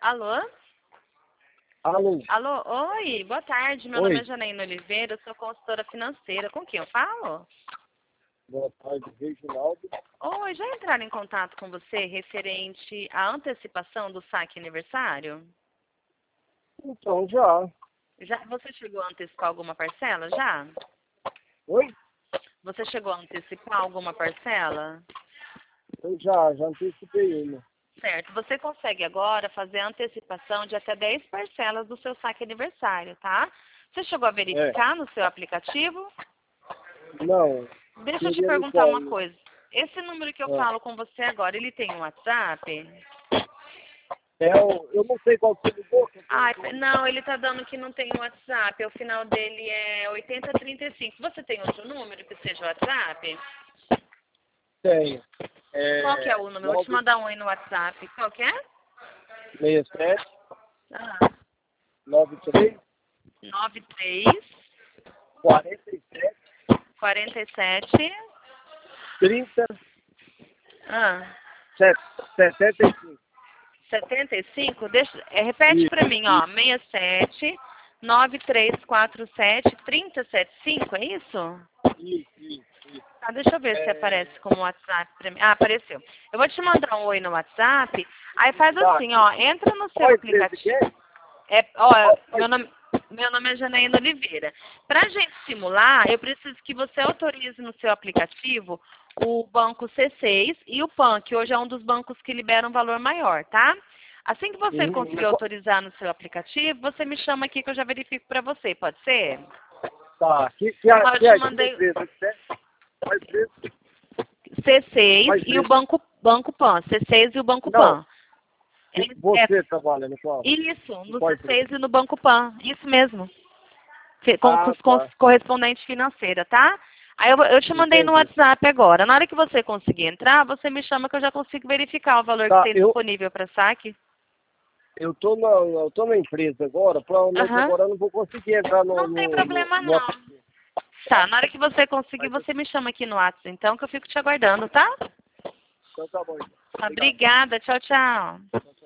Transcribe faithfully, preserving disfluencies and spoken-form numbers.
Alô? Alô? Alô? Oi, boa tarde. Meu Oi. nome é Janaína Oliveira, eu sou consultora financeira. Com quem eu falo? Boa tarde, Reginaldo. Oi, já entraram em contato com você referente à antecipação do saque aniversário? Então, já. Já, você chegou a antecipar alguma parcela já? Oi? Você chegou a antecipar alguma parcela? Eu já, já antecipei uma. Certo. Você consegue agora fazer a antecipação de até dez parcelas do seu saque aniversário, tá? Você chegou a É. verificar no seu aplicativo? Não. Deixa eu te Seria no perguntar qual? uma coisa. Esse número que eu Ah. falo com você agora, ele tem um WhatsApp? É o, eu não sei qual que você ligou. que eu Ah, tô- não, ele tá dando que não tem WhatsApp. O final dele é oitenta trinta e cinco. Você tem outro número que seja WhatsApp? Tenho. É, Qual que é o número? Eu vou te mandar um aí no WhatsApp. Qual que é? nove seis sete, Ah, nove três, nove três, quarenta e sete, quarenta e sete. trinta, Ah, setenta e cinco. setenta e cinco? Deixa, é, repete Isso, pra mim, ó. sessenta e sete, nove três quatro sete, trinta e setenta e cinco, é isso? isso, isso, isso. Tá, deixa eu ver se É, aparece como WhatsApp pra mim. Ah, apareceu. Eu vou te mandar um oi no WhatsApp. Aí faz tá. assim, ó. Entra no seu Qual empresa que aplicativo. é? É, ó, Qual meu nome, meu nome é Janaína Oliveira. Pra gente simular, eu preciso que você autorize no seu aplicativo o banco C seis e o PAN, que hoje é um dos bancos que liberam um valor maior, tá? Assim que você Uhum. conseguir autorizar no seu aplicativo, você me chama aqui que eu já verifico pra você, pode ser? Tá. Que, que, a- Ó, eu que, te a- que mandei empresa que é? Qual empresa? C seis Qual e o empresa? banco, banco PAN. C seis e o banco Não. PAN. É, Que é você trabalha no qual? isso, Em no qual C empresa? seis e no banco PAN. Isso mesmo. Fe- Com, com, Ah, os- com tá. os correspondente financeira, tá? Aí eu, vou- eu te mandei no Entendi. WhatsApp agora. Na hora que você conseguir entrar, você me chama que eu já consigo verificar o valor que Tá, tem eu, disponível para saque. eu, tô na, eu tô na empresa agora, provavelmente Aham. agora eu não vou conseguir entrar no, Não tem no, no, problema, no não. aplicativo. Tá, na hora que você conseguir, Mas eu- você me chama aqui no WhatsApp, então, que eu fico te aguardando, tá? então tá bom. Tá, Obrigado. obrigada. Tchau, tchau.